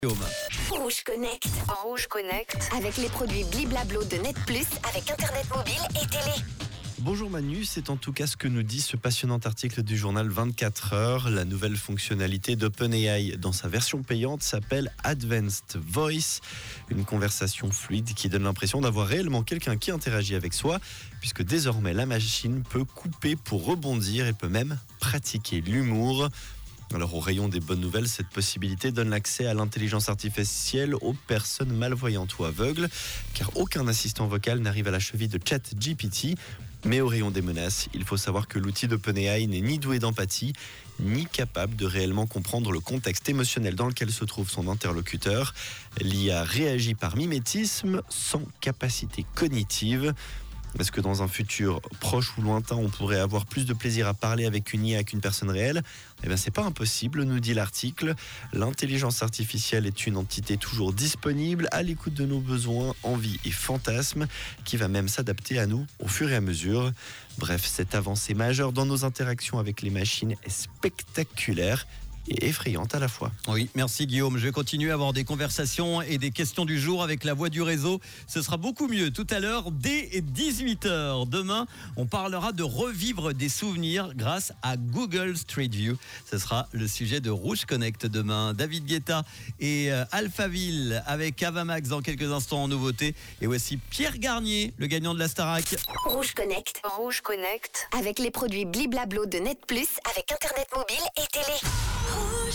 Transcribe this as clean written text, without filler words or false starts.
Rouge Connect. En Rouge Connect. Avec les produits Bliblablo de Net Plus, avec Internet mobile et télé. Bonjour Manu, c'est en tout cas ce que nous dit ce passionnant article du journal 24 heures. La nouvelle fonctionnalité d'OpenAI dans sa version payante s'appelle Advanced Voice, une conversation fluide qui donne l'impression d'avoir réellement quelqu'un qui interagit avec soi, puisque désormais la machine peut couper pour rebondir et peut même pratiquer l'humour. Alors au rayon des bonnes nouvelles, cette possibilité donne l'accès à l'intelligence artificielle aux personnes malvoyantes ou aveugles, car aucun assistant vocal n'arrive à la cheville de ChatGPT. Mais au rayon des menaces, il faut savoir que l'outil d'OpenAI n'est ni doué d'empathie, ni capable de réellement comprendre le contexte émotionnel dans lequel se trouve son interlocuteur. L'IA réagit par mimétisme, sans capacité cognitive. Est-ce que dans un futur proche ou lointain, on pourrait avoir plus de plaisir à parler avec une IA qu'une personne réelle ? Eh bien, c'est pas impossible, nous dit l'article. L'intelligence artificielle est une entité toujours disponible, à l'écoute de nos besoins, envies et fantasmes, qui va même s'adapter à nous au fur et à mesure. Bref, cette avancée majeure dans nos interactions avec les machines est spectaculaire et effrayante à la fois. Oui, merci Guillaume. Je vais continuer à avoir des conversations et des questions du jour avec la voix du réseau. Ce sera beaucoup mieux tout à l'heure dès 18h. Demain, on parlera de revivre des souvenirs grâce à Google Street View. Ce sera le sujet de Rouge Connect demain. David Guetta et Alphaville avec Avamax dans quelques instants en nouveauté. Et voici Pierre Garnier, le gagnant de la Starac. Rouge Connect. En Rouge Connect. Avec les produits Bliblablo de Net Plus, avec Internet mobile et télé.